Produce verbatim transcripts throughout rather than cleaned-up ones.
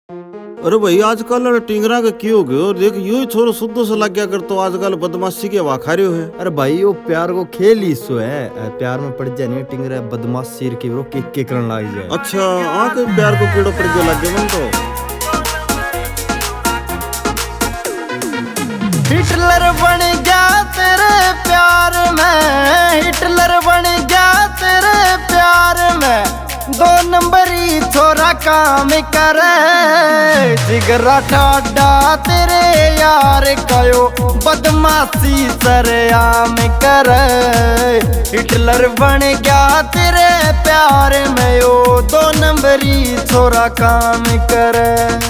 अरे भाई आजकल टिंगरा का क्यों हो गयो? देख यूं ही छोरो शुद्ध से लग गया कर तो आजकल बदमाशी के हवा खा रहे हो है। अरे भाई वो प्यार को खेल ही सो है, प्यार में पड़ जाए नहीं टिंगरा बदमाश सिर की वो किक के करने लग जाए। अच्छा हाँ के प्यार को कीड़ो पड़ गयो लग गया मन तो। हिटलर बन गया तेरे प्यार में, हिटलर बन गया तेरे प्यार में, दो नंबरी छोरा काम करे, जिगरा ठाडा तेरे यार कयो बदमाशी सरेआम करे। हिटलर बन गया तेरे प्यार में यो दो नंबरी छोरा काम करे।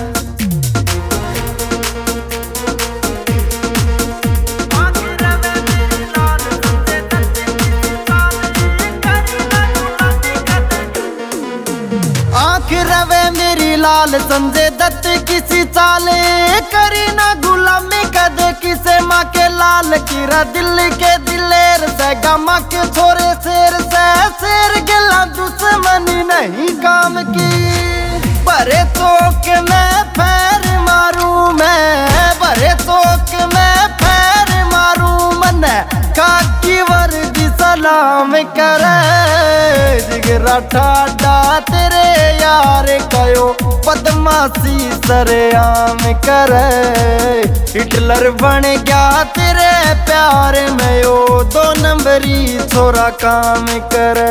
आँख रवे मेरी लाल संजय दत्त किसी चाले करी ना गुलामी कदे किसे माँ के लाल कीरा दिल्ली के दिलेर से गामा के छोरे शेर से शेर गिला दुश्मनी नहीं काम की। बड़े चौक में पैर मारू मैं, बड़े चौक में पैर मारू मन काकी वर्दी सलाम करे। जिगरा ठाडा तेरे यार कयो बदमाशी सरेआम करे। हिटलर बन गया तेरे प्यार में यो दो नंबरी छोरा काम करे।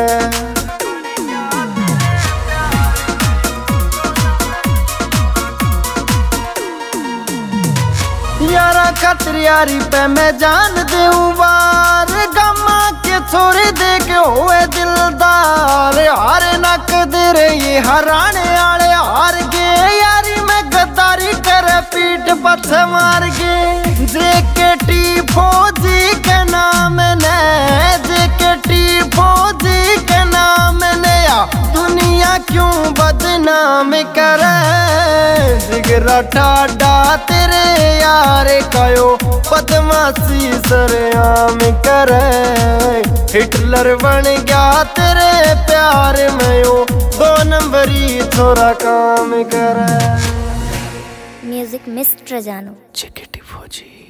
यारा खातिर यारी पे मैं जान दूं बार, गम्मा के छोरे देख होए दिलदार, हार नक दे ये हराने आले हार गे, यारी में गद्दारी करे पीठ पथ मार गे। जेकेटी फौजी के नाम ने, जेकेटी फौजी के नाम ने या दुनिया क्यों बदनाम करे। जिगरा ठाडा तेरे यार कयो बदमाशी सरेआम करे। हिटलर बन गया तेरे प्यार में यो दो नंबरी छोरा काम करे। म्यूजिक मिस्टर जानो जेकेटी फौजी।